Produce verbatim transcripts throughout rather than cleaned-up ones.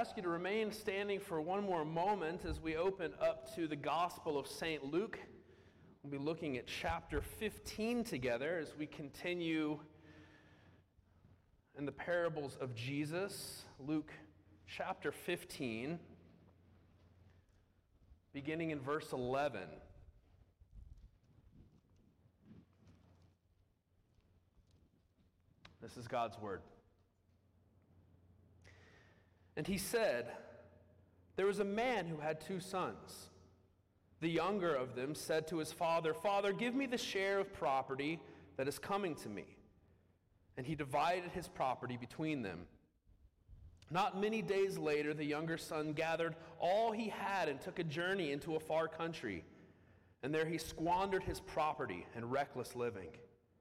ask you to remain standing for one more moment as we open up to the Gospel of Saint Luke. We'll be looking at chapter fifteen together as we continue in the parables of Jesus. Luke chapter fifteen, beginning in verse eleven. This is God's word. And he said, "There was a man who had two sons. The younger of them said to his father, 'Father, give me the share of property that is coming to me.' And he divided his property between them. Not many days later, the younger son gathered all he had and took a journey into a far country. And there he squandered his property in reckless living.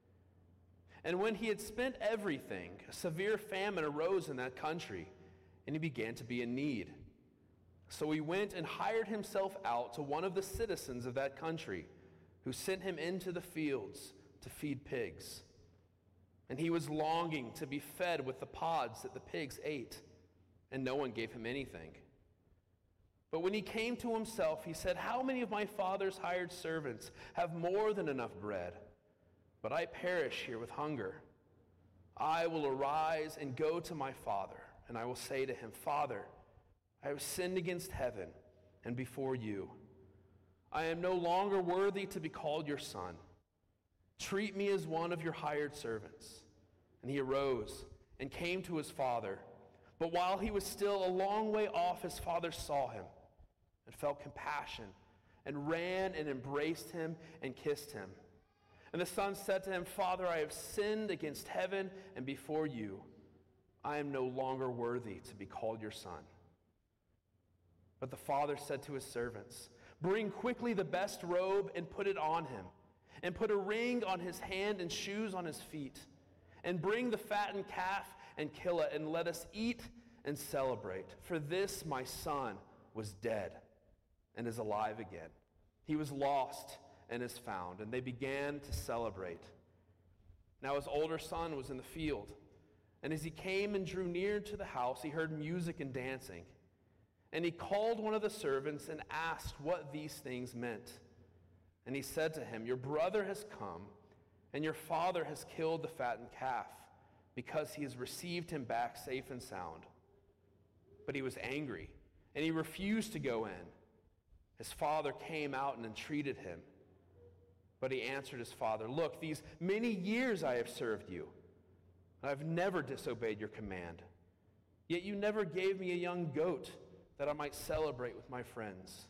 And when he had spent everything, a severe famine arose in that country, and he began to be in need. So he went and hired himself out to one of the citizens of that country, who sent him into the fields to feed pigs. And he was longing to be fed with the pods that the pigs ate, and no one gave him anything. But when he came to himself, he said, 'How many of my father's hired servants have more than enough bread? But I perish here with hunger. I will arise and go to my father, and I will say to him, Father, I have sinned against heaven and before you. I am no longer worthy to be called your son. Treat me as one of your hired servants.' And he arose and came to his father. But while he was still a long way off, his father saw him and felt compassion and ran and embraced him and kissed him. And the son said to him, 'Father, I have sinned against heaven and before you. I am no longer worthy to be called your son.' But the father said to his servants, 'Bring quickly the best robe and put it on him, and put a ring on his hand and shoes on his feet. And bring the fattened calf and kill it, and let us eat and celebrate. For this my son was dead and is alive again. He was lost and is found.' And they began to celebrate. Now his older son was in the field. And as he came and drew near to the house, he heard music and dancing. And he called one of the servants and asked what these things meant. And he said to him, 'Your brother has come, and your father has killed the fattened calf, because he has received him back safe and sound.' But he was angry, and he refused to go in. His father came out and entreated him. But he answered his father, 'Look, these many years I have served you. I have never disobeyed your command. Yet you never gave me a young goat that I might celebrate with my friends.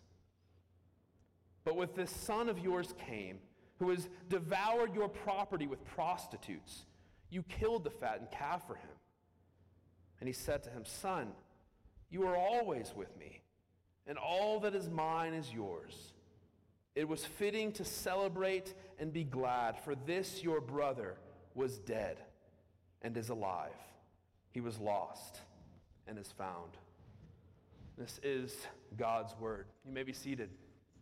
But with this son of yours came, who has devoured your property with prostitutes, you killed the fattened calf for him.' And he said to him, 'Son, you are always with me, and all that is mine is yours. It was fitting to celebrate and be glad, for this your brother was dead and is alive. He was lost and is found.'" This is God's word. You may be seated.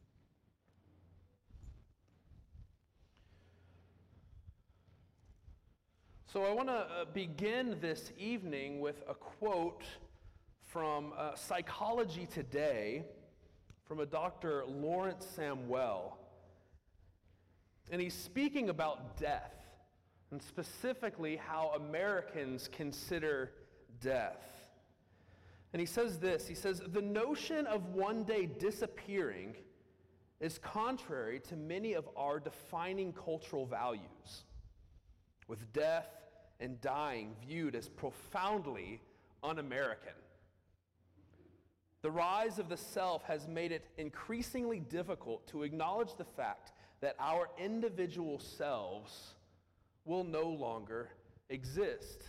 So I want to begin this evening with a quote from uh, Psychology Today, from a Doctor Lawrence Samuel. And he's speaking about death, and specifically how Americans consider death. And he says this, he says, "The notion of one day disappearing is contrary to many of our defining cultural values, with death and dying viewed as profoundly un-American. The rise of the self has made it increasingly difficult to acknowledge the fact that our individual selves will no longer exist."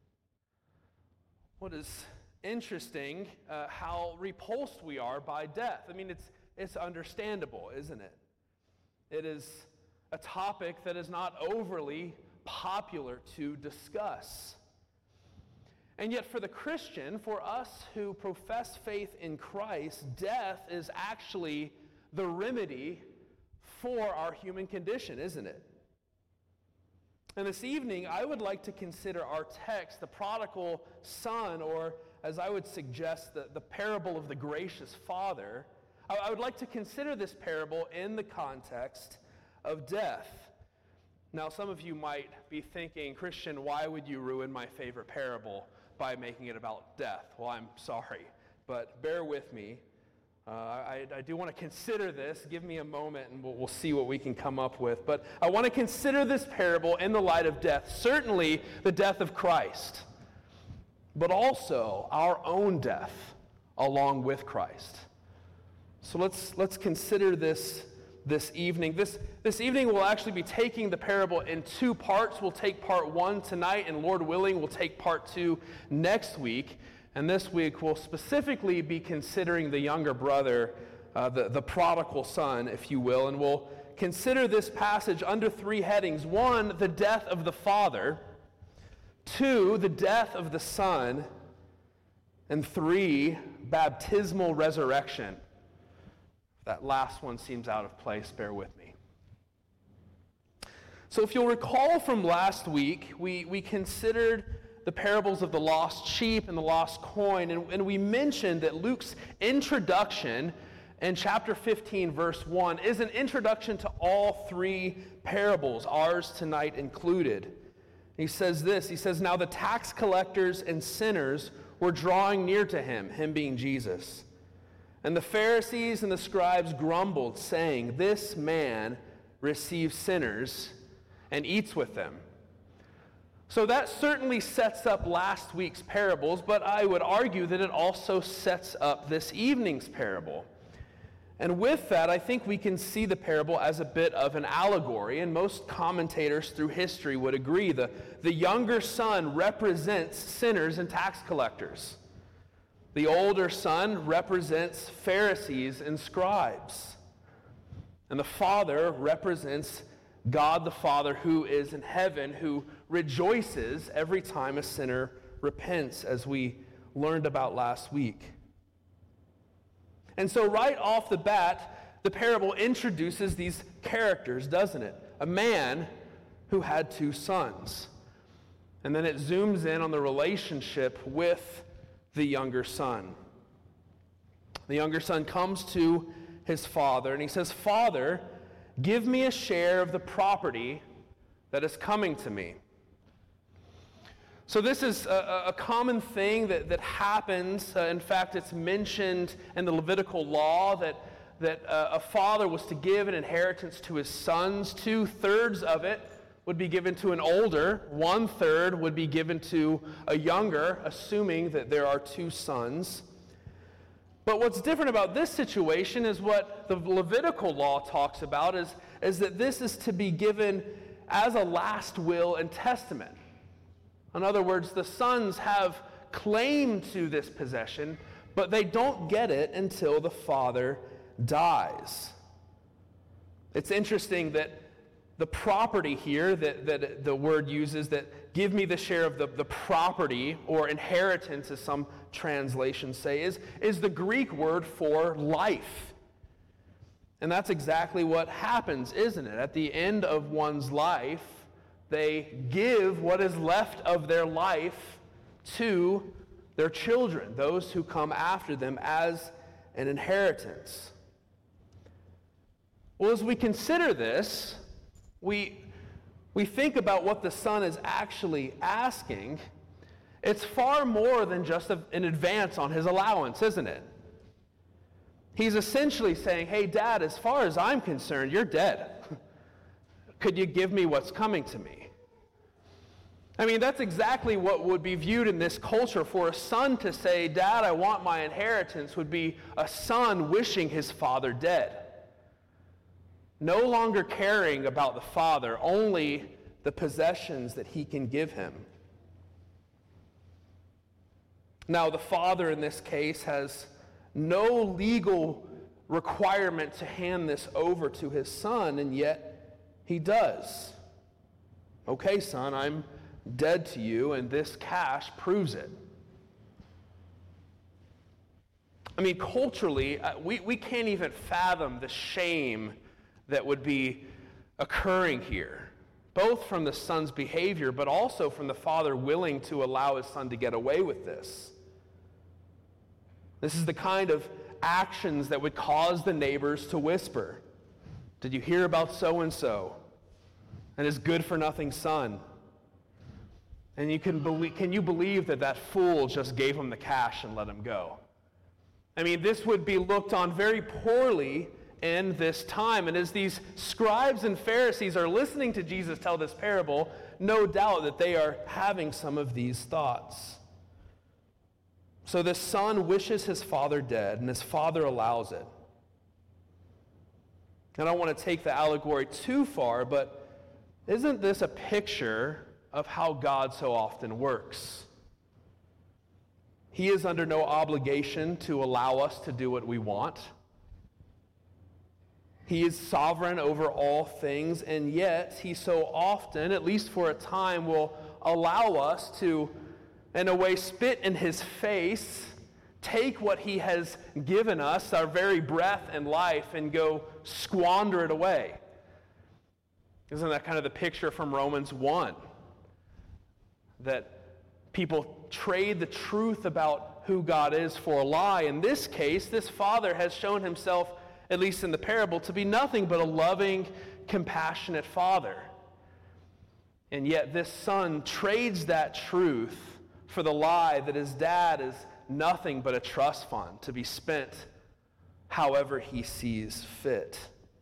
What is interesting, uh, how repulsed we are by death. I mean, it's it's understandable, isn't it? It is a topic that is not overly popular to discuss. And yet for the Christian, for us who profess faith in Christ, death is actually the remedy for our human condition, isn't it? And this evening, I would like to consider our text, the prodigal son, or as I would suggest, the, the parable of the gracious Father, I, I would like to consider this parable in the context of death. Now, some of you might be thinking, Christian, why would you ruin my favorite parable by making it about death? Well, I'm sorry, but bear with me. Uh, I, I do want to consider this. Give me a moment and we'll, we'll see what we can come up with. But I want to consider this parable in the light of death. Certainly the death of Christ, but also our own death along with Christ. So let's let's consider this this evening. This, this evening we'll actually be taking the parable in two parts. We'll take part one tonight, and Lord willing, we'll take part two next week. And this week we'll specifically be considering the younger brother, uh, the, the prodigal son, if you will. And we'll consider this passage under three headings. One, the death of the father. Two, the death of the son. And three, baptismal resurrection. That last one seems out of place. Bear with me. So if you'll recall from last week, we, we considered the parables of the lost sheep and the lost coin, and, and we mentioned that Luke's introduction in chapter fifteen, verse one, is an introduction to all three parables, ours tonight included. He says this, he says, "Now the tax collectors and sinners were drawing near to him," him being Jesus. "And the Pharisees and the scribes grumbled, saying, 'This man receives sinners and eats with them.'" So that certainly sets up last week's parables, but I would argue that it also sets up this evening's parable. And with that, I think we can see the parable as a bit of an allegory, and most commentators through history would agree. The, the younger son represents sinners and tax collectors. The older son represents Pharisees and scribes. And the father represents God the Father who is in heaven, who rejoices every time a sinner repents, as we learned about last week. And so right off the bat, the parable introduces these characters, doesn't it? A man who had two sons. And then it zooms in on the relationship with the younger son. The younger son comes to his father and he says, "Father, give me a share of the property that is coming to me." So this is a, a common thing that, that happens. Uh, in fact, it's mentioned in the Levitical law that, that uh, a father was to give an inheritance to his sons. Two-thirds of it would be given to an older. One-third would be given to a younger, assuming that there are two sons. But what's different about this situation is what the Levitical law talks about is, is that this is to be given as a last will and testament. In other words, the sons have claim to this possession, but they don't get it until the father dies. It's interesting that the property here that, that the word uses, that give me the share of the, the property or inheritance, as some translations say, is, is the Greek word for life. And that's exactly what happens, isn't it? At the end of one's life, they give what is left of their life to their children, those who come after them, as an inheritance. Well, as we consider this, we, we think about what the son is actually asking. It's far more than just a, an advance on his allowance, isn't it? He's essentially saying, "Hey, Dad, as far as I'm concerned, you're dead. Could you give me what's coming to me?" I mean, that's exactly what would be viewed in this culture. For a son to say, "Dad, I want my inheritance," would be a son wishing his father dead. No longer caring about the father, only the possessions that he can give him. Now, the father in this case has no legal requirement to hand this over to his son, and yet he does. "Okay, son, I'm dead to you, and this cash proves it." I mean, culturally, uh, we, we can't even fathom the shame that would be occurring here, both from the son's behavior, but also from the father willing to allow his son to get away with this. This is the kind of actions that would cause the neighbors to whisper, "Did you hear about so-and-so and his good-for-nothing son?" And you can believe, can you believe that that fool just gave him the cash and let him go? I mean, this would be looked on very poorly in this time. And as these scribes and Pharisees are listening to Jesus tell this parable, no doubt that they are having some of these thoughts. So this son wishes his father dead, and his father allows it. I don't want to take the allegory too far, but isn't this a picture of how God so often works? He is under no obligation to allow us to do what we want. He is sovereign over all things, and yet he so often, at least for a time, will allow us to, in a way, spit in his face, take what he has given us, our very breath and life, and go squander it away. Isn't that kind of the picture from Romans one? That people trade the truth about who God is for a lie. In this case, this father has shown himself, at least in the parable, to be nothing but a loving, compassionate father. And yet this son trades that truth for the lie that his dad is nothing but a trust fund to be spent however he sees fit.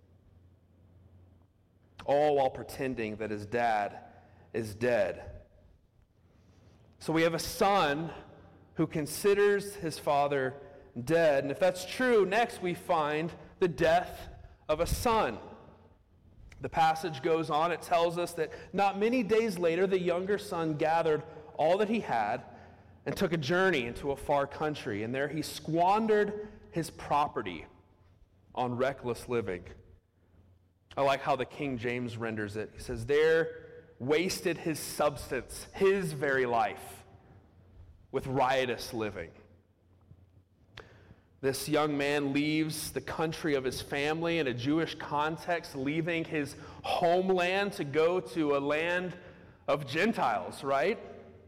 All while pretending that his dad is dead. So we have a son who considers his father dead. And if that's true, next we find the death of a son. The passage goes on. It tells us that not many days later, the younger son gathered all that he had and took a journey into a far country. And there he squandered his property on reckless living. I like how the King James renders it. He says, there wasted his substance, his very life, with riotous living. This young man leaves the country of his family in a Jewish context, leaving his homeland to go to a land of Gentiles, right?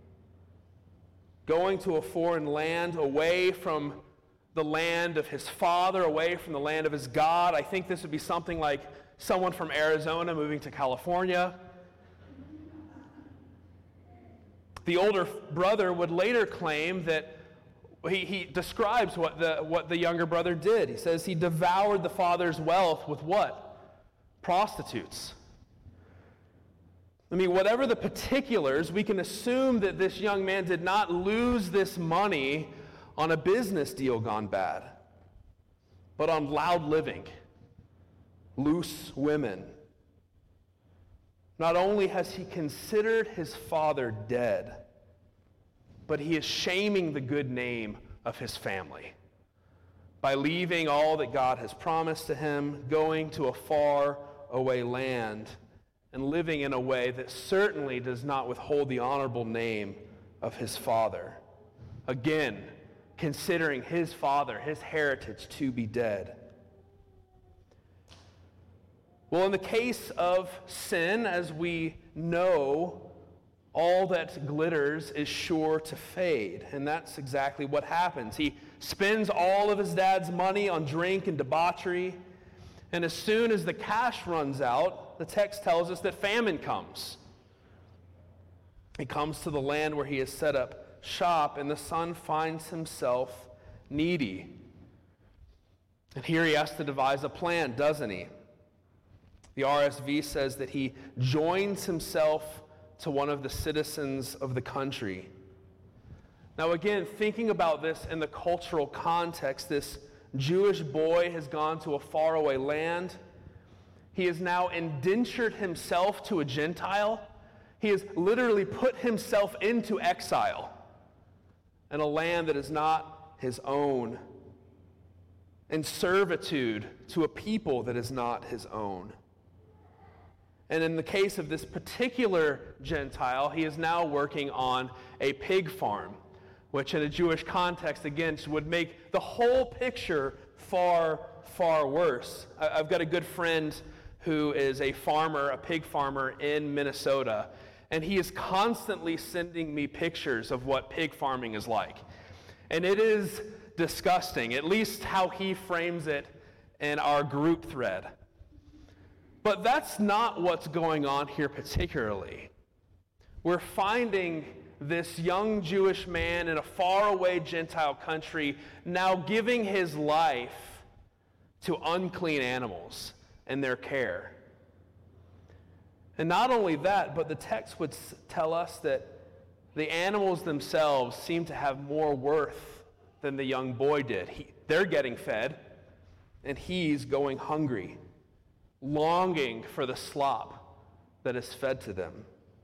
Going to a foreign land, away from the land of his father, away from the land of his God. I think this would be something like someone from Arizona moving to California. The older brother would later claim that he, he describes what the, what the younger brother did. He says he devoured the father's wealth with what? Prostitutes. I mean, whatever the particulars, we can assume that this young man did not lose this money on a business deal gone bad, but on loud living, loose women. Not only has he considered his father dead, but he is shaming the good name of his family by leaving all that God has promised to him, going to a far away land, and living in a way that certainly does not withhold the honorable name of his father. Again, considering his father, his heritage, to be dead. Well, in the case of sin, as we know, all that glitters is sure to fade. And that's exactly what happens. He spends all of his dad's money on drink and debauchery. And as soon as the cash runs out, the text tells us that famine comes. He comes to the land where he has set up shop, and the son finds himself needy. And here he has to devise a plan, doesn't he? The R S V says that he joins himself to one of the citizens of the country. Now again, thinking about this in the cultural context, this Jewish boy has gone to a faraway land. He has now indentured himself to a Gentile. He has literally put himself into exile in a land that is not his own, in servitude to a people that is not his own. And in the case of this particular Gentile, he is now working on a pig farm, which in a Jewish context, again, would make the whole picture far, far worse. I've got a good friend who is a farmer, a pig farmer in Minnesota, and he is constantly sending me pictures of what pig farming is like. And it is disgusting, at least how he frames it in our group thread. But that's not what's going on here particularly. We're finding this young Jewish man in a faraway Gentile country now giving his life to unclean animals and their care. And not only that, but the text would tell us that the animals themselves seem to have more worth than the young boy did. He, they're getting fed, and he's going hungry, longing for the slop that is fed to them.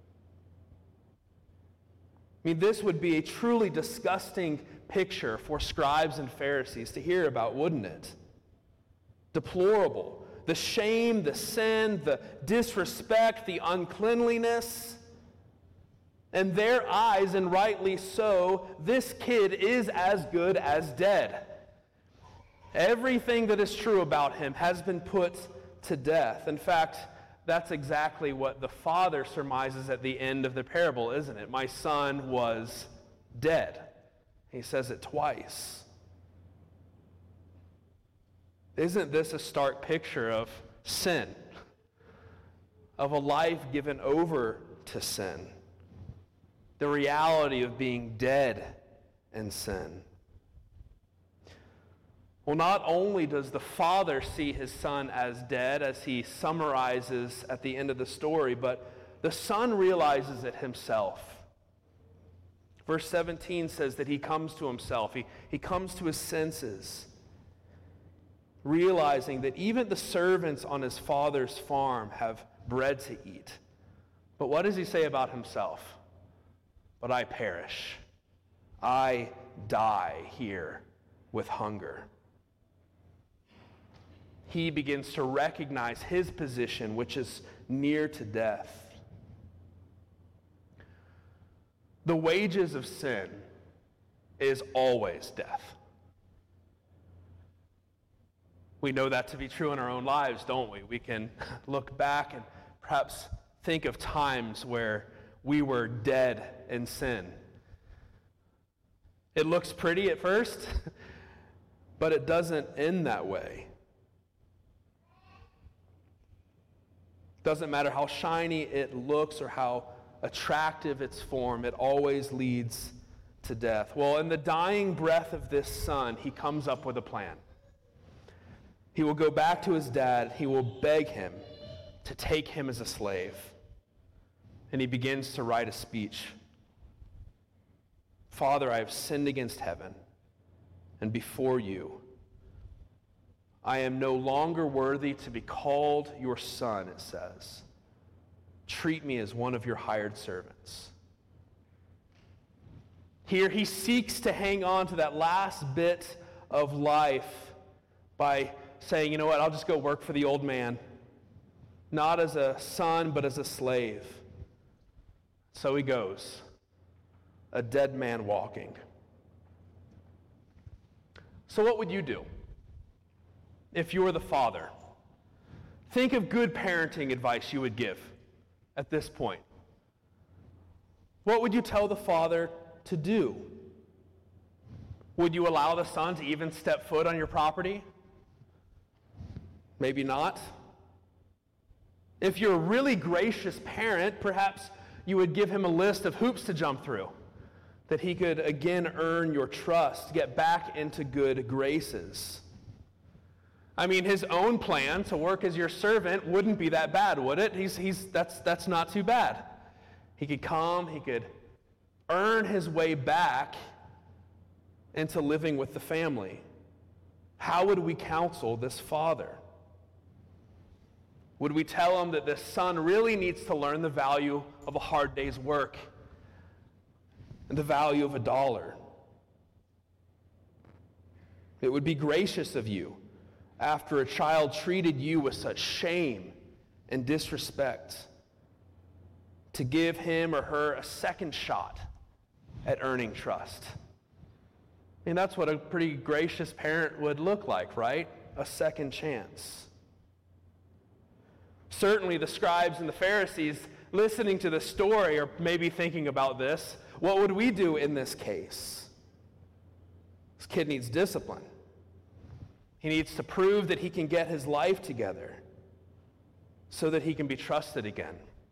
I mean, this would be a truly disgusting picture for scribes and Pharisees to hear about, wouldn't it? Deplorable. The shame, the sin, the disrespect, the uncleanliness. In their eyes, and rightly so, this kid is as good as dead. Everything that is true about him has been put to death. In fact, that's exactly what the father surmises at the end of the parable, isn't it? My son was dead. He says it twice. Isn't this a stark picture of sin? Of a life given over to sin? The reality of being dead in sin. Well, not only does the father see his son as dead, as he summarizes at the end of the story, but the son realizes it himself. Verse seventeen says that he comes to himself. He, he comes to his senses, realizing that even the servants on his father's farm have bread to eat. But what does he say about himself? But I perish. I die here with hunger. He begins to recognize his position, which is near to death. The wages of sin is always death. We know that to be true in our own lives, don't we? We can look back and perhaps think of times where we were dead in sin. It looks pretty at first, but it doesn't end that way. Doesn't matter how shiny it looks or how attractive its form, it always leads to death. Well, in the dying breath of this son, he comes up with a plan. He will go back to his dad. He will beg him to take him as a slave. And he begins to write a speech. Father, I have sinned against heaven and before you. I am no longer worthy to be called your son, it says. Treat me as one of your hired servants. Here he seeks to hang on to that last bit of life by saying, you know what, I'll just go work for the old man. Not as a son, but as a slave. So he goes, a dead man walking. So what would you do if you were the father? Think of good parenting advice you would give at this point. What would you tell the father to do? Would you allow the son to even step foot on your property? Maybe not. If you're a really gracious parent, perhaps you would give him a list of hoops to jump through, that he could again earn your trust, get back into good graces. I mean, his own plan to work as your servant wouldn't be that bad, would it? He's, he's, that's, that's not too bad. He could come, he could earn his way back into living with the family. How would we counsel this father? Would we tell him that this son really needs to learn the value of a hard day's work and the value of a dollar? It would be gracious of you, after a child treated you with such shame and disrespect, to give him or her a second shot at earning trust. I mean, that's what a pretty gracious parent would look like, right? A second chance. Certainly the scribes and the Pharisees listening to the story are maybe thinking about this. What would we do in this case? This kid needs discipline. He needs to prove that he can get his life together so that he can be trusted again.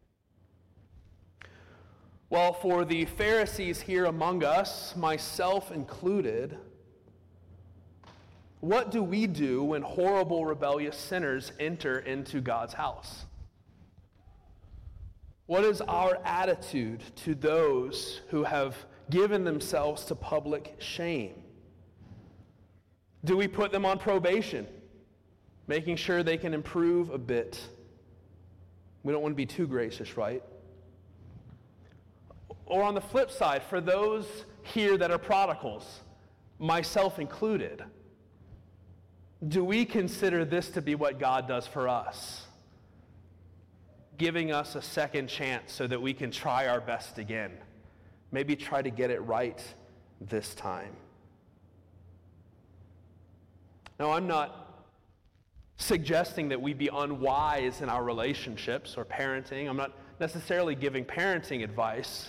Well, for the Pharisees here among us, myself included, what do we do when horrible, rebellious sinners enter into God's house? What is our attitude to those who have given themselves to public shame? Do we put them on probation, making sure they can improve a bit? We don't want to be too gracious, right? Or on the flip side, for those here that are prodigals, myself included, do we consider this to be what God does for us? Giving us a second chance so that we can try our best again. Maybe try to get it right this time. Now, I'm not suggesting that we be unwise in our relationships or parenting. I'm not necessarily giving parenting advice.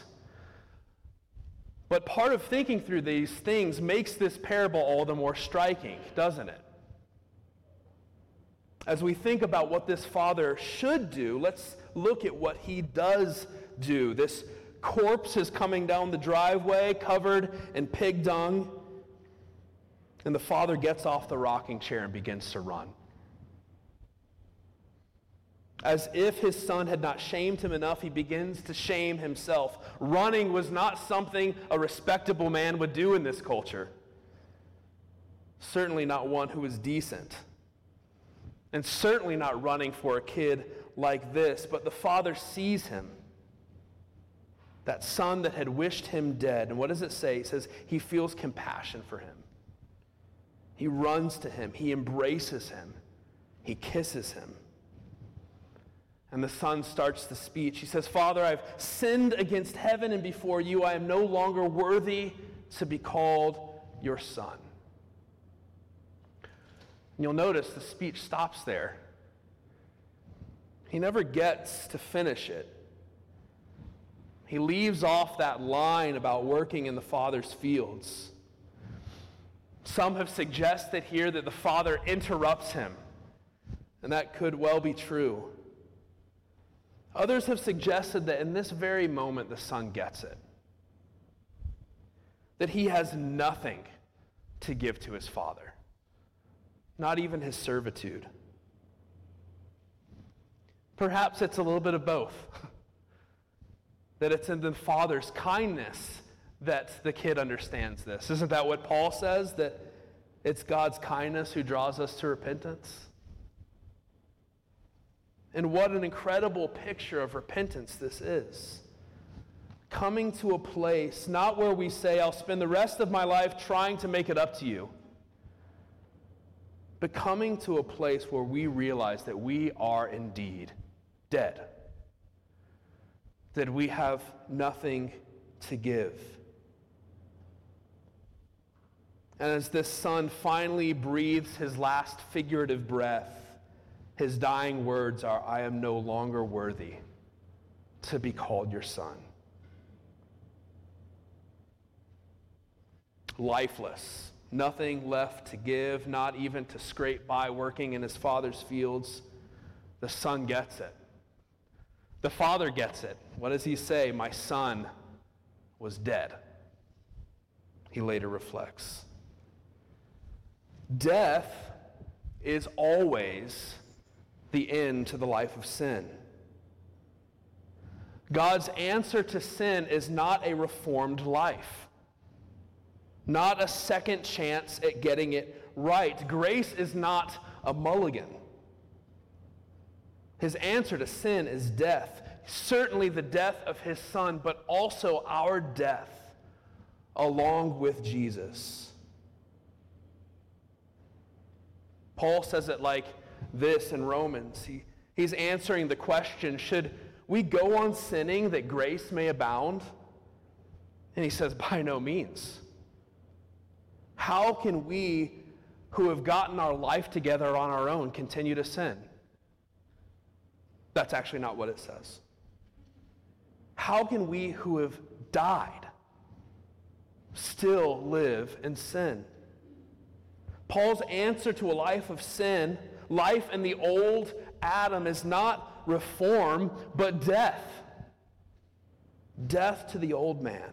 But part of thinking through these things makes this parable all the more striking, doesn't it? As we think about what this father should do, let's look at what he does do. This corpse is coming down the driveway covered in pig dung, and the father gets off the rocking chair and begins to run. As if his son had not shamed him enough, he begins to shame himself. Running was not something a respectable man would do in this culture. Certainly not one who was decent. And certainly not running for a kid like this. But the father sees him. That son that had wished him dead. And what does it say? It says he feels compassion for him. He runs to him. He embraces him. He kisses him. And the son starts the speech. He says, "Father, I've sinned against heaven and before you. I am no longer worthy to be called your son." And you'll notice the speech stops there. He never gets to finish it. He leaves off that line about working in the Father's fields. Some have suggested here that the Father interrupts him, and that could well be true. Others have suggested that in this very moment the son gets it. That he has nothing to give to his father. Not even his servitude. Perhaps it's a little bit of both. That it's in the father's kindness that the kid understands this. Isn't that what Paul says? That it's God's kindness who draws us to repentance? And what an incredible picture of repentance this is. Coming to a place, not where we say, I'll spend the rest of my life trying to make it up to you, but coming to a place where we realize that we are indeed dead. That we have nothing to give. And as this son finally breathes his last figurative breath, his dying words are, "I am no longer worthy to be called your son." Lifeless, nothing left to give, not even to scrape by working in his father's fields. The son gets it. The father gets it. What does he say? "My son was dead." He later reflects. Death is always the end to the life of sin. God's answer to sin is not a reformed life, not a second chance at getting it right. Grace is not a mulligan. His answer to sin is death, certainly the death of his son, but also our death along with Jesus. Paul says it like this in Romans. He, he's answering the question, should we go on sinning that grace may abound? And he says, by no means. How can we who have gotten our life together on our own continue to sin? That's actually not what it says. How can we who have died still live in sin? Paul's answer to a life of sin, life in the old Adam, is not reform, but death. Death to the old man.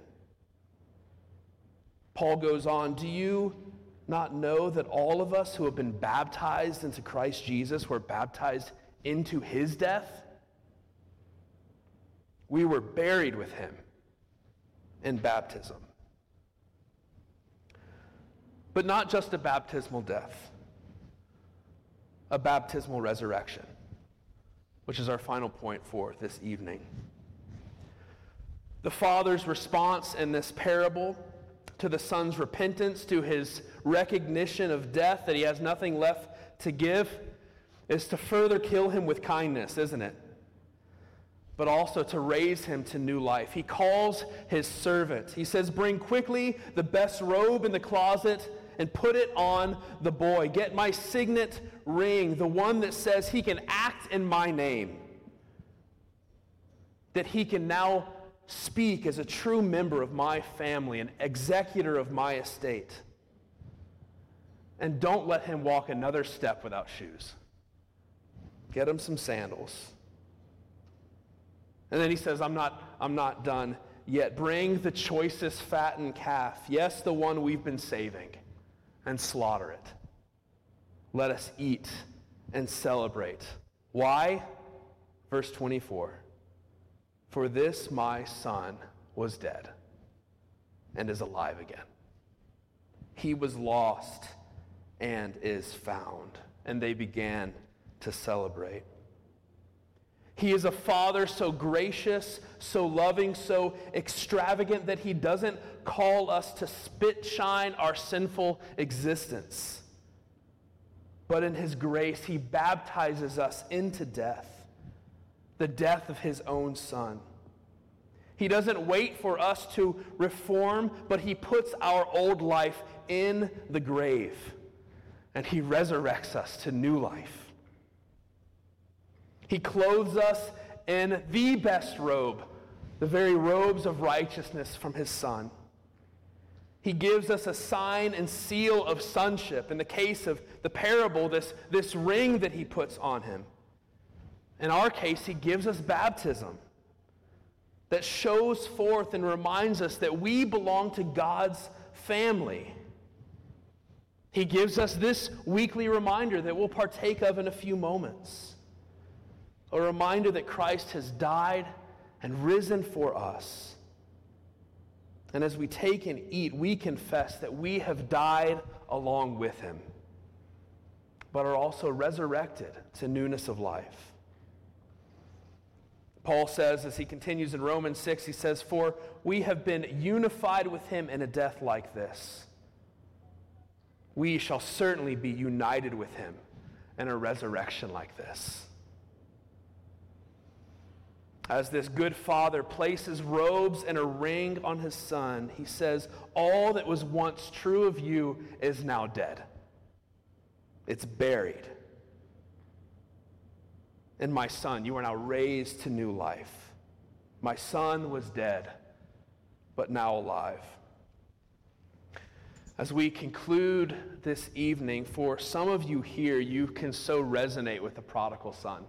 Paul goes on, do you not know that all of us who have been baptized into Christ Jesus were baptized into his death? We were buried with him in baptism. But not just a baptismal death, a baptismal resurrection, which is our final point for this evening. The Father's response in this parable to the Son's repentance, to his recognition of death, that he has nothing left to give, is to further kill him with kindness, isn't it? But also to raise him to new life. He calls his servant. He says, bring quickly the best robe in the closet and put it on the boy. Get my signet ring, the one that says he can act in my name. That he can now speak as a true member of my family, an executor of my estate. And don't let him walk another step without shoes. Get him some sandals. And then he says, I'm not, I'm not done yet. Bring the choicest fattened calf, yes, the one we've been saving, and slaughter it. Let us eat and celebrate. Why? Verse twenty-four. For this my son was dead and is alive again. He was lost and is found. And they began to celebrate. He is a father so gracious, so loving, so extravagant that he doesn't call us to spit shine our sinful existence. But in his grace, he baptizes us into death, the death of his own Son. He doesn't wait for us to reform, but he puts our old life in the grave, and he resurrects us to new life. He clothes us in the best robe, the very robes of righteousness from his Son. He gives us a sign and seal of sonship. In the case of the parable, this, this ring that he puts on him. In our case, he gives us baptism that shows forth and reminds us that we belong to God's family. He gives us this weekly reminder that we'll partake of in a few moments. A reminder that Christ has died and risen for us. And as we take and eat, we confess that we have died along with him, but are also resurrected to newness of life. Paul says, as he continues in Romans six, he says, for we have been unified with him in a death like this. We shall certainly be united with him in a resurrection like this. As this good father places robes and a ring on his son, he says, all that was once true of you is now dead. It's buried. And my son, you are now raised to new life. My son was dead, but now alive. As we conclude this evening, for some of you here, you can so resonate with the prodigal son.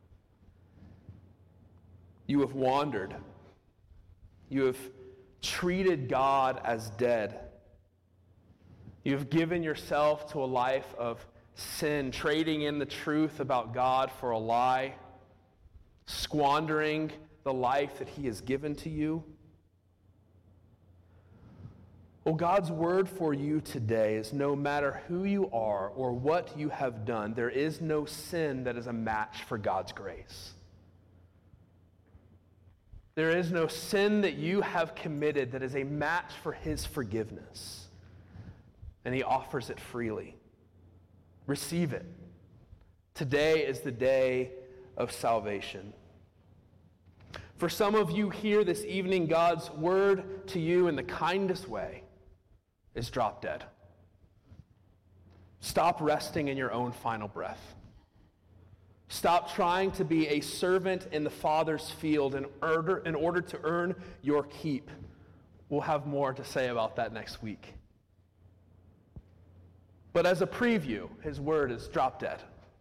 You have wandered. You have treated God as dead. You have given yourself to a life of sin, trading in the truth about God for a lie, squandering the life that he has given to you. Well, God's word for you today is no matter who you are or what you have done, there is no sin that is a match for God's grace. There is no sin that you have committed that is a match for his forgiveness. And he offers it freely. Receive it. Today is the day of salvation. For some of you here this evening, God's word to you in the kindest way is drop dead. Stop resting in your own final breath. Stop trying to be a servant in the Father's field in order, in order to earn your keep. We'll have more to say about that next week. But as a preview, his word is drop dead.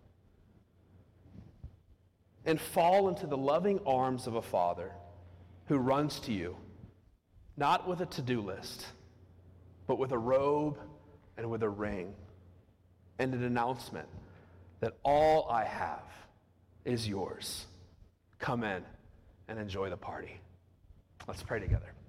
And fall into the loving arms of a Father who runs to you, not with a to-do list, but with a robe and with a ring and an announcement that all I have is yours. Come in and enjoy the party. Let's pray together.